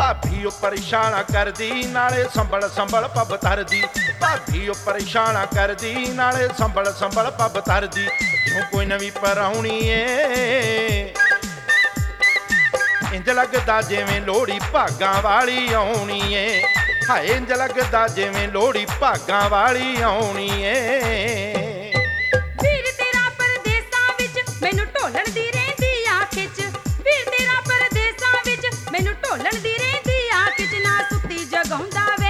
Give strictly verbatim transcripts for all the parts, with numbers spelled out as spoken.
भाभी उपर इशारा करदी नाले संभल संभल पब धरदी। भाभी उपर इशारा करदी नाले संभल संभल पब धरदी। जो कोई नवी पराउणी ए इंज लगदा जिवें लोहड़ी भागां वाली आउणी ए। हाय इंज लगदा जिवें लोहड़ी भागां वाली आउणी ए। ਵੀਰ ਤੇਰਾ ਪਰਦੇਸਾਂ ਵਿੱਚ ਮੈਨੂੰ ਢੋਲਣ ਦੀ ਰਹਿੰਦੀ ਆ ਖਿੱਚ। ਵੀਰ ਤੇਰਾ ਪਰਦੇਸਾਂ ਵਿੱਚ ਮੈਨੂੰ ਢੋਲਣ ਦੀ ਰਹਿੰਦੀ ਆ ਖਿੱਚ। ਨਾ ਸੁੱਤੀ ਜਗਾਉਂਦਾ ਵੇ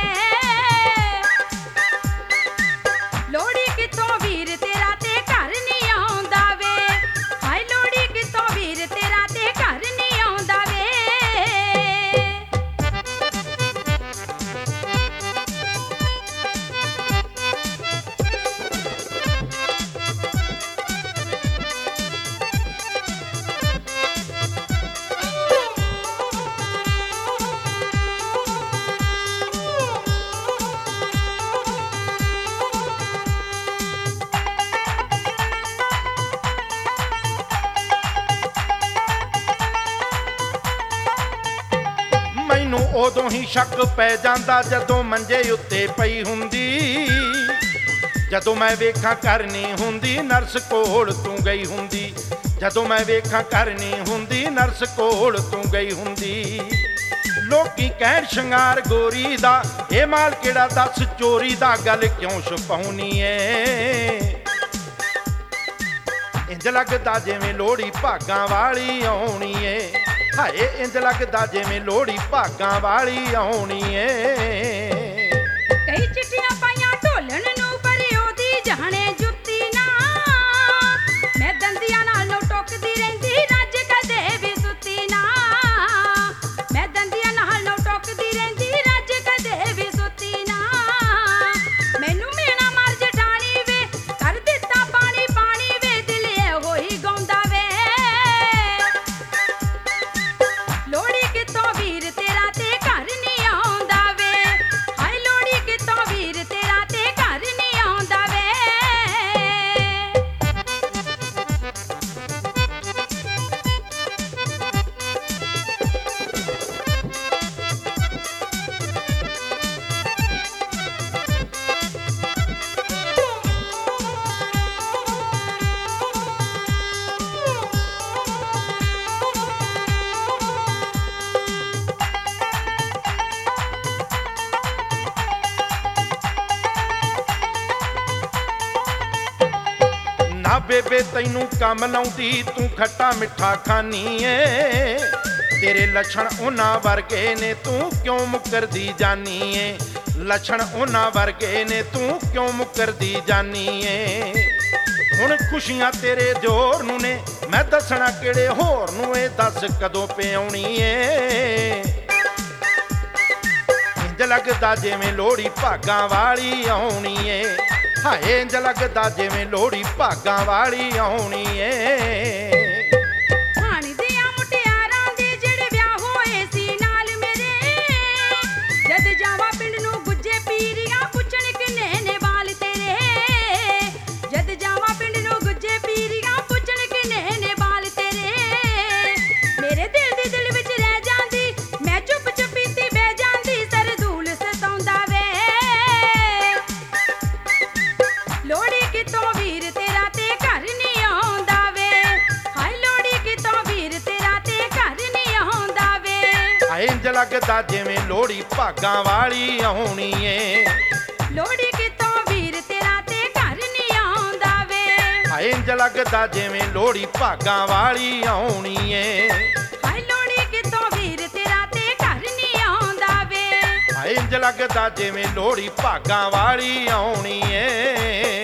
ਲੋਹੜੀ ਕਿੱਥੋਂ ਵੀਰ ਤੇਰਾ ਤੇ ਘਰ ਨਹੀਂ ਆਉਂਦਾ ਵੇ। ਹਾਏ ਲੋਹੜੀ ਕਿੱਥੋਂ ਵੀਰ ਤੇਰਾ ਤੇ ਘਰ ਨਹੀਂ ਆਉਂਦਾ ਵੇ। ਮੈਨੂੰ ਉਦੋਂ ਹੀ ਸ਼ੱਕ ਪੈ ਜਾਂਦਾ ਜਦੋਂ ਮੰਜੇ ਉੱਤੇ ਪਈ ਹੁੰਦੀ। ਜਦੋਂ ਮੈਂ ਵੇਖਾਂ ਕਰਨੀ ਹੁੰਦੀ ਨਰਸ ਕੋਲ ਤੂੰ ਗਈ ਹੁੰਦੀ। ਜਦੋਂ ਮੈਂ ਵੇਖਾਂ ਕਰਨੀ ਹੁੰਦੀ ਨਰਸ ਕੋਲ ਤੂੰ ਗਈ ਹੁੰਦੀ। ਲੋਕੀ ਕਹਿਣ ਸ਼ਿੰਗਾਰ ਗੋਰੀ ਦਾ ਇਹ ਮਾਲ ਕਿਹੜਾ ਦੱਸ ਚੋਰੀ ਦਾ ਗੱਲ ਕਿਉਂ ਛੁਪਾਉਣੀ ਏ। ਇੰਜ ਲੱਗਦਾ ਜਿਵੇਂ ਲੋਹੜੀ ਭਾਗਾਂ ਵਾਲੀ ਆਉਣੀ ਏ। ਹਾਏ ਇੰਜ ਲੱਗਦਾ ਜਿਵੇਂ ਲੋਹੜੀ ਭਾਗਾਂ ਵਾਲੀ ਆਉਣੀ ਏ। ਕਈ ਚਿੱਠੀਆਂ ਪਾਈਆਂ ਢੋਲਣ ਨੂੰ ਪਰ ਉਹਦੀ ਜਾਣੇ ਜੁੱਤੀ ਨਾ। ਮੈਂ ਦੰਦੀਆਂ ਨਾਲ ਨੂੰ ਟੋਕਦੀ ਰਹਿੰਦੀ ਰੱਜ ਕਦੇ ਵੀ ਸੁੱਤੀ ਨਾ। ਮੈਂ ਦੰਦੀਆਂ ਨਾਲ ਨੂੰ ਟੋਕਦੀ ਰਹਿੰਦੀ ਰੱਜ ਕਦੇ ਵੀ ਸੁੱਤੀ ਨਾ। ਮੈਨੂੰ ਮੇਣਾ ਮਰ ਜਠਾਣੀ ਵੇ ਕਰ ਦਿੱਤਾ ਪਾਣੀ ਪਾਣੀ ਵੇ ਦਿਲ ਇਹੋ ਹੀ ਗਾਉਂਦਾ ਵੇ। ਲੋਹੜੀ ਕਿੱਥੋਂ ਵੀਰ ਤੇਰਾ ਤੇ ਘਰ ਨਹੀਂ ਆਉਂਦਾ ਵੇ। ਹਾਏ ਲੋਹੜੀ ਕਿੱਥੋਂ ਵੀਰ ਤੇਰਾ ਤੇ ਘਰ ਨਹੀਂ ਆਉਂਦਾ ਵੇ। ਨਾ ਬੇਬੇ ਤੈਨੂੰ ਕੰਮ ਲਾਉਂਦੀ ਤੂੰ ਖੱਟਾ ਮਿੱਠਾ ਖਾਨੀ ਏ। ਤੇਰੇ ਲੱਛਣ ਉਹਨਾਂ ਵਰਗੇ ਨੇ ਤੂੰ ਕਿਉਂ ਮੁਕਰਦੀ ਜਾਨੀ ਏ। ਲੱਛਣ ਉਹਨਾਂ ਵਰਗੇ ਨੇ ਤੂੰ ਕਿਉਂ ਮੁਕਰਦੀ ਜਾਨੀ ਏ। ਹੁਣ ਖੁਸ਼ੀਆਂ ਤੇਰੇ ਜ਼ੋਰ ਨੂੰ ਨੇ ਮੈਂ ਦੱਸਣਾ ਕਿਹੜੇ ਹੋਰ ਨੂੰ ਇਹ ਦੱਸ ਕਦੋਂ ਪਿਆਉਣੀ ਏ। ਇੰਜ ਲੱਗਦਾ ਜਿਵੇਂ ਲੋਹੜੀ ਭਾਗਾਂ ਵਾਲੀ ਆਉਣੀ ਏ। ਹਾਏ ਇੰਜ ਲੱਗਦਾ ਜਿਵੇਂ ਲੋਹੜੀ ਭਾਗਾਂ ਵਾਲੀ ਆਉਣੀ ਏ। ਹਾਣੀ ਦੀਆਂ ਮੁਟਿਆਰਾਂ ਦੇ ਜਿਹੜੇ ਵਿਆਹ ਹੋਏ ਸੀ ਨਾਲ ਮੇਰੇ। ਜਦ ਜਾਵਾਂ ਪਿੰਡ ਨੂੰ ਗੁੱਜੇ ਪੀਰੀਆਂ ਪੁੱਛਣ ਕਿੰਨੇ ਨੇ ਵਾਲ ਤੇਰੇ। ਜਦ ਜਾਵਾਂ ਪਿੰਡ ਨੂੰ ਗੁੱਜੇ ਪੀਰੀਆਂ ਪੁੱਛਣ ਕਿੰਨੇ ਨੇ ਵਾਲ ਤੇਰੇ। ਮੇਰੇ ਦਿਲ ਦੇ ਦਿਲ ਵਿੱਚ ਰਹਿ ਜਾਂਦੀ ਮੈਂ ਚੁੱਪ ਚੁਪੀਤੀ ਬਹਿ ਜਾਂਦੀ ਸਰਦੂਲ ਸਤਾਉਂਦਾ ਵੇ। ਲੋਹੜੀ ਕਿਤੋਂ ਵੀਰ ਤੇਰਾ ਤੇ ਘਰ ਨਹੀਂ ਆਉਂਦਾ ਵੇ। ਹਾਏ ਲੋਹੜੀ ਕਿਤੋਂ ਵੀਰ ਤੇਰਾ ਤੇ ਘਰ ਨਹੀਂ ਆਉਂਦਾ ਵੇ। ਹਾਏ ਇੰਜ ਲੱਗਦਾ ਜਿਵੇਂ ਲੋਹੜੀ ਭਾਗਾਂ ਵਾਲੀ ਆਉਣੀ ਏ। ਲੋਹੜੀ ਕਿਤੋਂ ਵੀਰ ਤੇਰਾ ਤੇ ਘਰ ਨਹੀਂ ਆਉਂਦਾ ਵੇ। ਹਾਏ ਇੰਜ ਲੱਗਦਾ ਜਿਵੇਂ ਲੋਹੜੀ ਭਾਗਾਂ ਵਾਲੀ ਆਉਣੀ ਏ। ਹਾਏ ਲੋਹੜੀ ਕਿਤੋਂ ਵੀਰ ਤੇਰਾ ਤੇ ਘਰ ਨਹੀਂ ਆਉਂਦਾ ਵੇ। ਹਾਏ ਇੰਜ ਲੱਗਦਾ ਜਿਵੇਂ ਲੋਹੜੀ ਭਾਗਾਂ ਵਾਲੀ ਆਉਣੀ ਏ।